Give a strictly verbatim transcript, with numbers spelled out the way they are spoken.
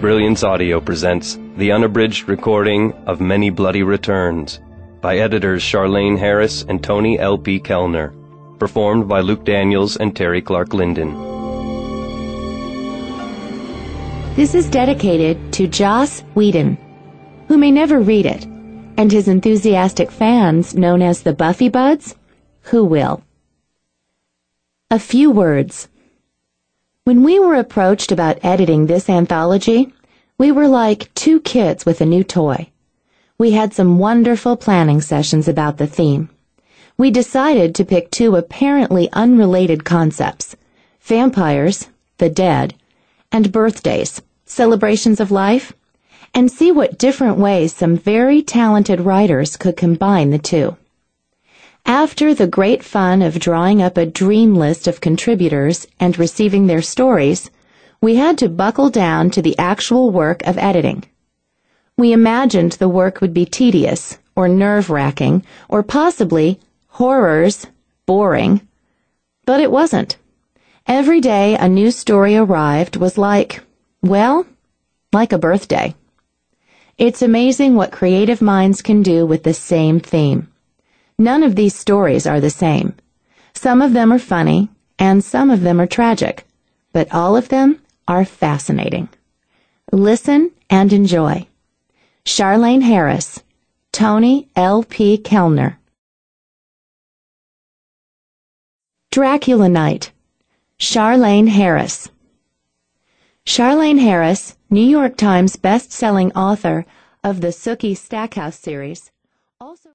Brilliance Audio presents the unabridged recording of Many Bloody Returns by editors Charlaine Harris and Tony L P. Kellner, performed by Luke Daniels and Terry Clark Linden. This is dedicated to Joss Whedon, who may never read it, and his enthusiastic fans known as the Buffy Buds, who will. A few words. When we were approached about editing this anthology, we were like two kids with a new toy. We had some wonderful planning sessions about the theme. We decided to pick two apparently unrelated concepts: vampires, the dead, and birthdays, celebrations of life, and see what different ways some very talented writers could combine the two. After the great fun of drawing up a dream list of contributors and receiving their stories, we had to buckle down to the actual work of editing. We imagined the work would be tedious, or nerve-wracking, or possibly, horrors, boring. But it wasn't. Every day a new story arrived was like, well, like a birthday. It's amazing what creative minds can do with the same theme. None of these stories are the same. Some of them are funny, and some of them are tragic, but all of them are fascinating. Listen and enjoy. Charlaine Harris, Tony L P. Kellner. Dracula Night, Charlaine Harris. Charlaine Harris, New York Times best-selling author of the Sookie Stackhouse series, also